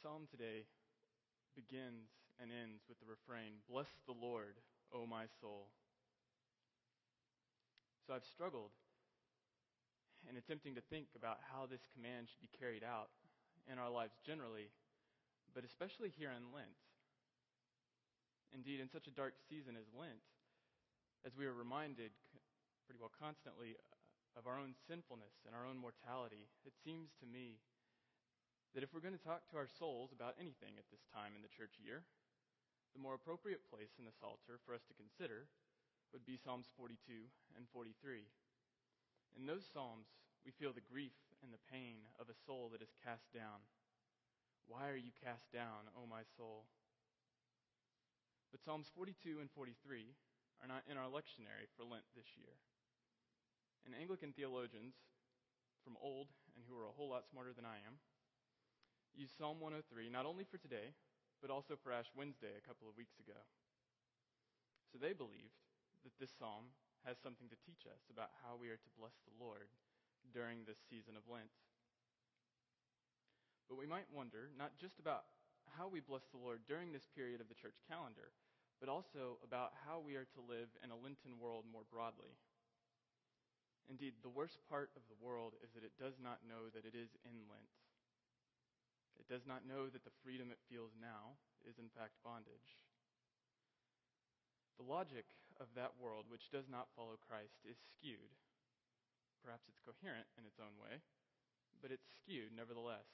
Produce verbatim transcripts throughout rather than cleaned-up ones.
psalm today begins and ends with the refrain, "Bless the Lord, O my soul." So I've struggled in attempting to think about how this command should be carried out in our lives generally, but especially here in Lent. Indeed, in such a dark season as Lent, as we are reminded pretty well constantly of our own sinfulness and our own mortality, it seems to me that if we're going to talk to our souls about anything at this time in the church year, the more appropriate place in the Psalter for us to consider would be Psalms forty-two and forty-three. In those Psalms, we feel the grief and the pain of a soul that is cast down. Why are you cast down, O my soul? But Psalms forty-two and forty-three are not in our lectionary for Lent this year. And Anglican theologians from old, and who are a whole lot smarter than I am, use Psalm one oh three not only for today, but also for Ash Wednesday a couple of weeks ago. So they believed that this psalm has something to teach us about how we are to bless the Lord during this season of Lent. But we might wonder not just about how we bless the Lord during this period of the church calendar, but also about how we are to live in a Lenten world more broadly. Indeed, the worst part of the world is that it does not know that it is in Lent. It does not know that the freedom it feels now is in fact bondage. The logic of that world, which does not follow Christ, is skewed. Perhaps it's coherent in its own way, but it's skewed nevertheless.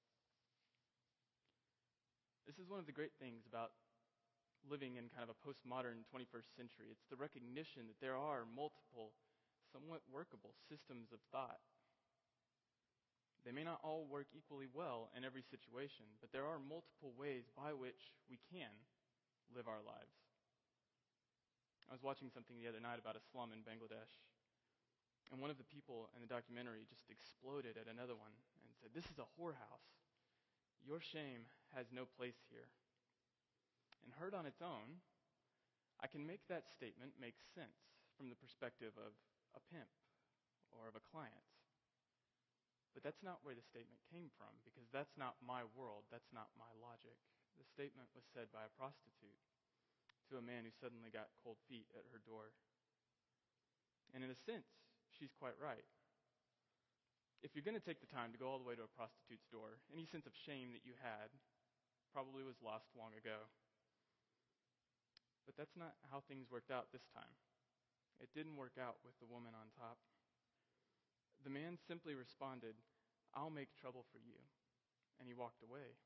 This is one of the great things about living in kind of a postmodern twenty-first century. It's the recognition that there are multiple, somewhat workable systems of thought. They may not all work equally well in every situation, but there are multiple ways by which we can live our lives. I was watching something the other night about a slum in Bangladesh, and one of the people in the documentary just exploded at another one and said, "This is a whorehouse. Your shame has no place here." And heard on its own, I can make that statement make sense from the perspective of a pimp or of a client. But that's not where the statement came from, because that's not my world, that's not my logic. The statement was said by a prostitute to a man who suddenly got cold feet at her door. And in a sense, she's quite right. If you're going to take the time to go all the way to a prostitute's door, any sense of shame that you had probably was lost long ago. But that's not how things worked out this time. It didn't work out with the woman on top. The man simply responded, "I'll make trouble for you," and he walked away.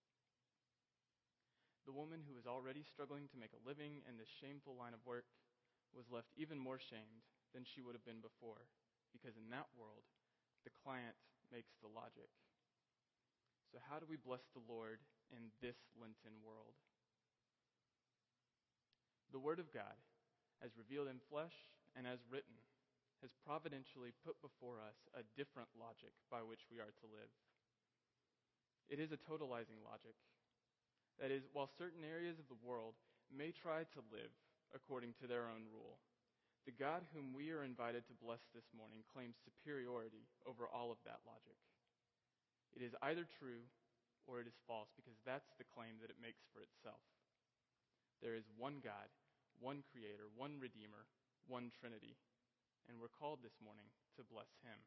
The woman who was already struggling to make a living in this shameful line of work was left even more shamed than she would have been before, because in that world, the client makes the logic. So how do we bless the Lord in this Lenten world? The Word of God, as revealed in flesh and as written, has providentially put before us a different logic by which we are to live. It is a totalizing logic. That is, while certain areas of the world may try to live according to their own rule, the God whom we are invited to bless this morning claims superiority over all of that logic. It is either true or it is false, because that's the claim that it makes for itself. There is one God, one Creator, one Redeemer, one Trinity, and we're called this morning to bless Him.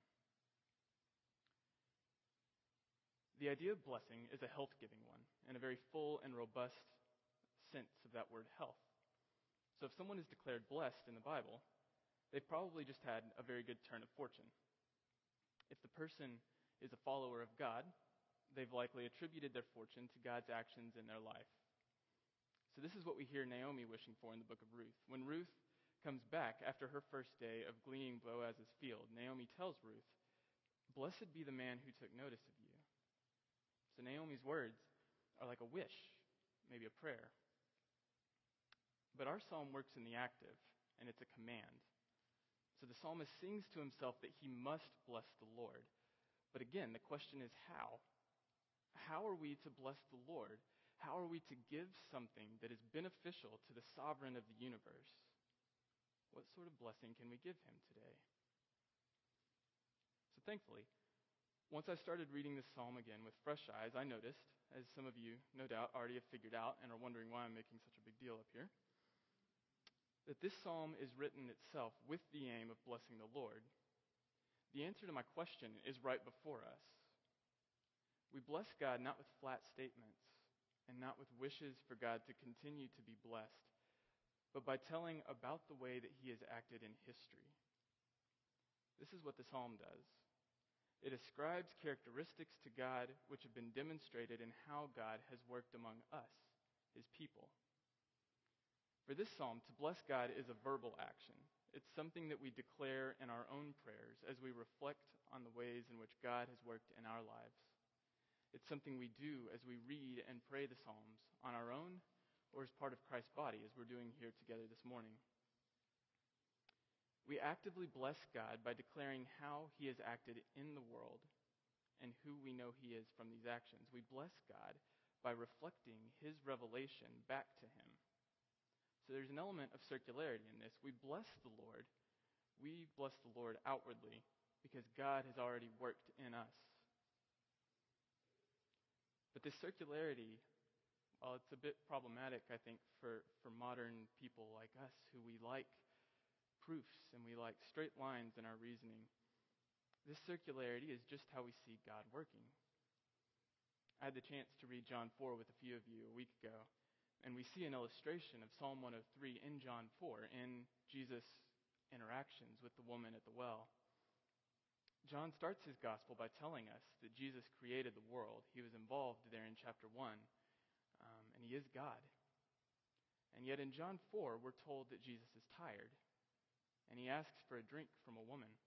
The idea of blessing is a health-giving one, and a very full and robust sense of that word health. So if someone is declared blessed in the Bible, they've probably just had a very good turn of fortune. If the person is a follower of God, they've likely attributed their fortune to God's actions in their life. So this is what we hear Naomi wishing for in the book of Ruth. When Ruth comes back after her first day of gleaning Boaz's field, Naomi tells Ruth, "Blessed be the man who took notice of you." So Naomi's words are like a wish, maybe a prayer. But our psalm works in the active, and it's a command. So the psalmist sings to himself that he must bless the Lord. But again, the question is how? How are we to bless the Lord? How are we to give something that is beneficial to the sovereign of the universe? What sort of blessing can we give him today? So thankfully, Once I started reading this psalm again with fresh eyes, I noticed, as some of you no doubt already have figured out and are wondering why I'm making such a big deal up here, that this psalm is written itself with the aim of blessing the Lord. The answer to my question is right before us. We bless God not with flat statements and not with wishes for God to continue to be blessed, but by telling about the way that he has acted in history. This is what the psalm does. It ascribes characteristics to God which have been demonstrated in how God has worked among us, his people. For this psalm, to bless God is a verbal action. It's something that we declare in our own prayers as we reflect on the ways in which God has worked in our lives. It's something we do as we read and pray the psalms on our own or as part of Christ's body, as we're doing here together this morning. We actively bless God by declaring how he has acted in the world and who we know he is from these actions. We bless God by reflecting his revelation back to him. So there's an element of circularity in this. We bless the Lord. We bless the Lord outwardly because God has already worked in us. But this circularity, while it's a bit problematic, I think, for, for modern people like us who we like proofs and we like straight lines in our reasoning, this circularity is just how we see God working. I had the chance to read John four with a few of you a week ago, and we see an illustration of Psalm one oh three in John four in Jesus' interactions with the woman at the well. John starts his gospel by telling us that Jesus created the world. He was involved there in chapter one, um, and he is God. And yet in John four, we're told that Jesus is tired, and he asks for a drink from a woman.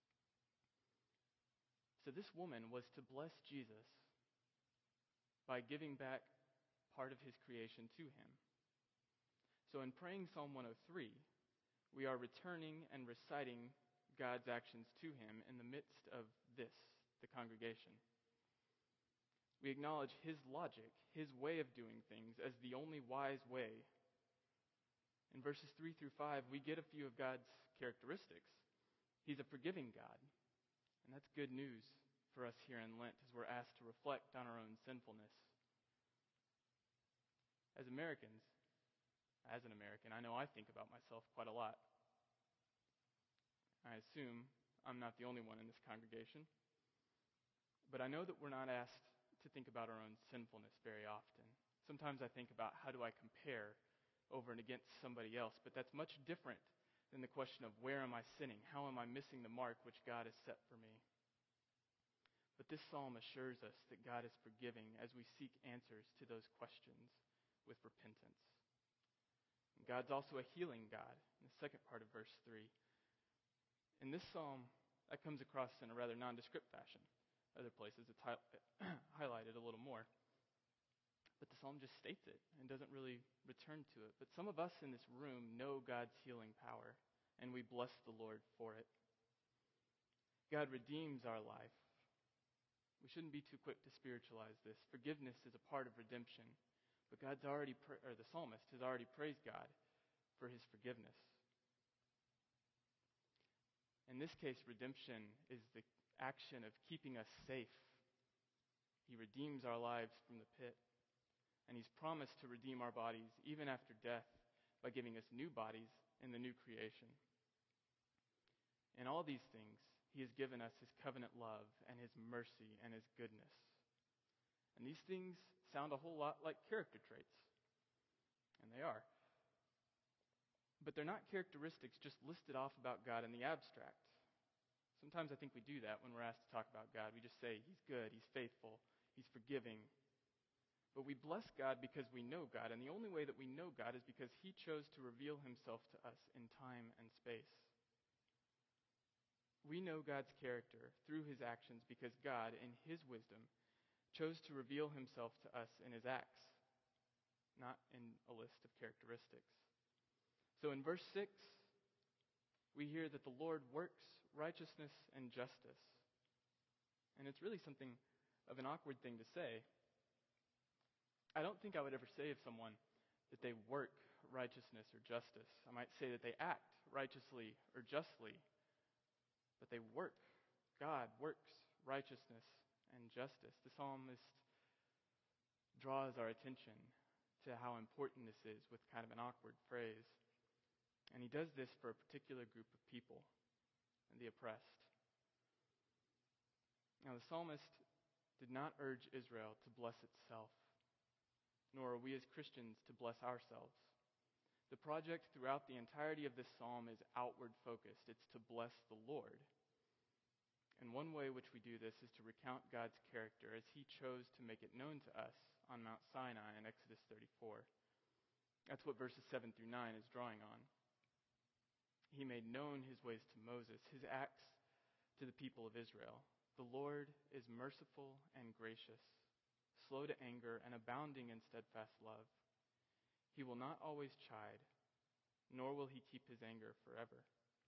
So this woman was to bless Jesus by giving back part of his creation to him. So in praying Psalm one oh three, we are returning and reciting God's actions to him in the midst of this, the congregation. We acknowledge his logic, his way of doing things as the only wise way. In verses three through five, we get a few of God's characteristics. He's a forgiving God, and that's good news for us here in Lent as we're asked to reflect on our own sinfulness. As Americans, as an American, I know I think about myself quite a lot. I assume I'm not the only one in this congregation, but I know that we're not asked to think about our own sinfulness very often. Sometimes I think about how do I compare over and against somebody else, but that's much different than the question of where am I sinning? How am I missing the mark which God has set for me? But this psalm assures us that God is forgiving as we seek answers to those questions with repentance. And God's also a healing God in the second part of verse three. In this psalm, that comes across in a rather nondescript fashion. Other places it's hi- highlighted a little more. But the psalm just states it and doesn't really return to it. But some of us in this room know God's healing power, and we bless the Lord for it. God redeems our life. We shouldn't be too quick to spiritualize this. Forgiveness is a part of redemption, but God's already, pra- or the psalmist has already praised God for his forgiveness. In this case, redemption is the action of keeping us safe. He redeems our lives from the pit. And he's promised to redeem our bodies even after death by giving us new bodies in the new creation. In all these things, he has given us his covenant love and his mercy and his goodness. And these things sound a whole lot like character traits. And they are. But they're not characteristics just listed off about God in the abstract. Sometimes I think we do that when we're asked to talk about God. We just say he's good, he's faithful, he's forgiving. But we bless God because we know God, and the only way that we know God is because he chose to reveal himself to us in time and space. We know God's character through his actions because God, in his wisdom, chose to reveal himself to us in his acts, not in a list of characteristics. So in verse six, we hear that the Lord works righteousness and justice. And it's really something of an awkward thing to say. I don't think I would ever say of someone that they work righteousness or justice. I might say that they act righteously or justly, but they work. God works righteousness and justice. The psalmist draws our attention to how important this is with kind of an awkward phrase. And he does this for a particular group of people, the oppressed. Now, the psalmist did not urge Israel to bless itself, nor are we as Christians to bless ourselves. The project throughout the entirety of this psalm is outward focused. It's to bless the Lord. And one way which we do this is to recount God's character as he chose to make it known to us on Mount Sinai in Exodus thirty-four. That's what verses seven through nine is drawing on. He made known his ways to Moses, his acts to the people of Israel. The Lord is merciful and gracious, slow to anger and abounding in steadfast love. He will not always chide, nor will he keep his anger forever.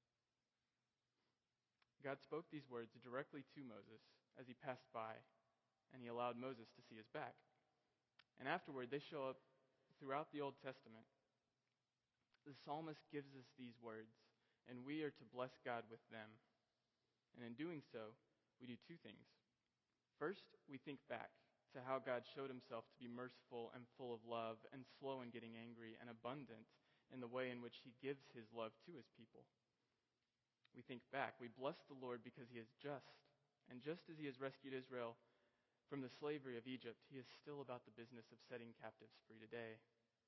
God spoke these words directly to Moses as he passed by, and he allowed Moses to see his back. And afterward, they show up throughout the Old Testament. The psalmist gives us these words, and we are to bless God with them. And in doing so, we do two things. First, we think back to how God showed himself to be merciful and full of love and slow in getting angry and abundant in the way in which he gives his love to his people. We think back. We bless the Lord because he is just. And just as he has rescued Israel from the slavery of Egypt, he is still about the business of setting captives free today.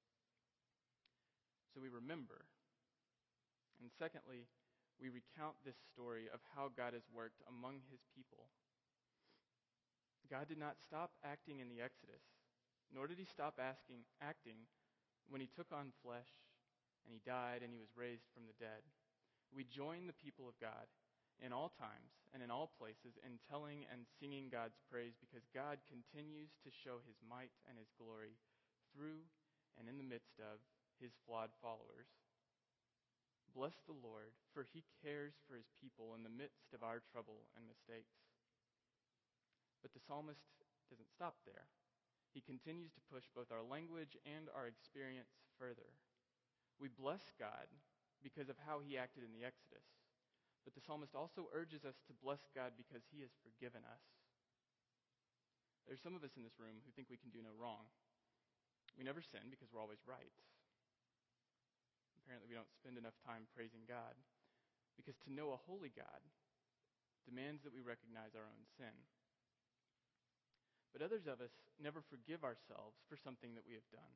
So we remember. And secondly, we recount this story of how God has worked among his people. God did not stop acting in the Exodus, nor did he stop asking, acting when he took on flesh and he died and he was raised from the dead. We join the people of God in all times and in all places in telling and singing God's praise because God continues to show his might and his glory through and in the midst of his flawed followers. Bless the Lord, for he cares for his people in the midst of our trouble and mistakes. But the psalmist doesn't stop there. He continues to push both our language and our experience further. We bless God because of how he acted in the Exodus. But the psalmist also urges us to bless God because he has forgiven us. There's some of us in this room who think we can do no wrong. We never sin because we're always right. Apparently we don't spend enough time praising God because to know a holy God demands that we recognize our own sin. But others of us never forgive ourselves for something that we have done.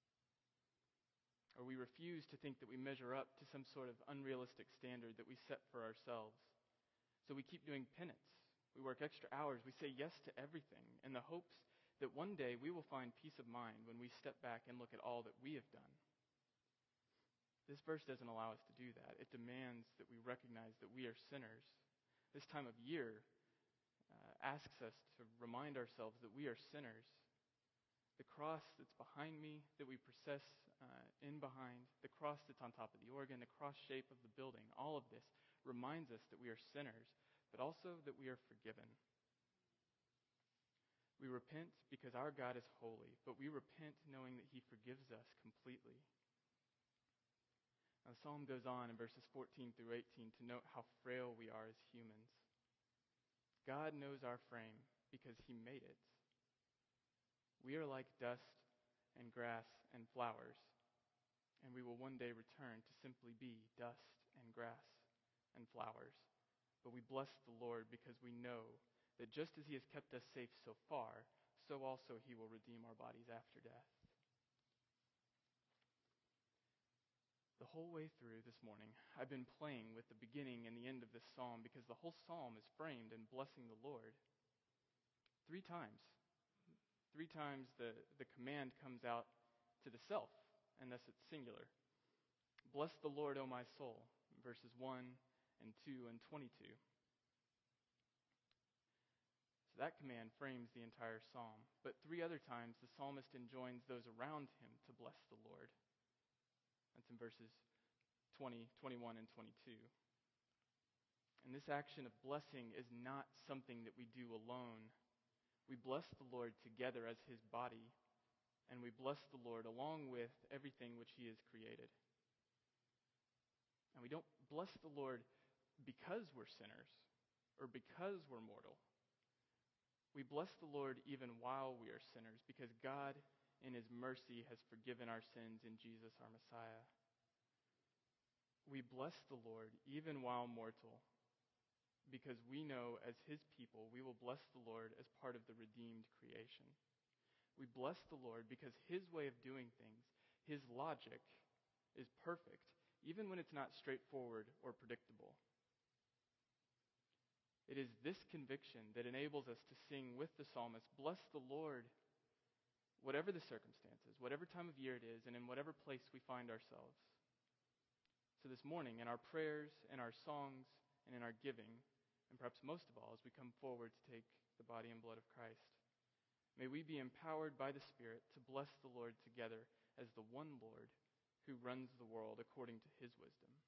Or we refuse to think that we measure up to some sort of unrealistic standard that we set for ourselves. So we keep doing penance. We work extra hours. We say yes to everything in the hopes that one day we will find peace of mind when we step back and look at all that we have done. This verse doesn't allow us to do that. It demands that we recognize that we are sinners. This time of year uh, asks us to remind ourselves that we are sinners. The cross that's behind me, that we process uh, in behind, the cross that's on top of the organ, the cross shape of the building, all of this reminds us that we are sinners, but also that we are forgiven. We repent because our God is holy, but we repent knowing that he forgives us completely. Now, the psalm goes on in verses fourteen through eighteen to note how frail we are as humans. God knows our frame because he made it. We are like dust and grass and flowers, and we will one day return to simply be dust and grass and flowers. But we bless the Lord because we know that just as he has kept us safe so far, so also he will redeem our bodies after death. The whole way through this morning, I've been playing with the beginning and the end of this psalm because the whole psalm is framed in blessing the Lord. Three times. Three times the, the command comes out to the self, and thus it's singular. Bless the Lord, O my soul, verses one and two and twenty-two. So that command frames the entire psalm. But three other times the psalmist enjoins those around him to bless the Lord. That's in verses twenty, twenty-one, and twenty-two. And this action of blessing is not something that we do alone. We bless the Lord together as his body, and we bless the Lord along with everything which he has created. And we don't bless the Lord because we're sinners or because we're mortal. We bless the Lord even while we are sinners, because God, in his mercy, has forgiven our sins in Jesus, our Messiah. We bless the Lord even while mortal, because we know as his people we will bless the Lord as part of the redeemed creation. We bless the Lord because his way of doing things, his logic, is perfect, even when it's not straightforward or predictable. It is this conviction that enables us to sing with the psalmist, "Bless the Lord," whatever the circumstances, whatever time of year it is, and in whatever place we find ourselves. So this morning, in our prayers, in our songs, and in our giving, and perhaps most of all, as we come forward to take the body and blood of Christ, may we be empowered by the Spirit to bless the Lord together as the one Lord who runs the world according to his wisdom.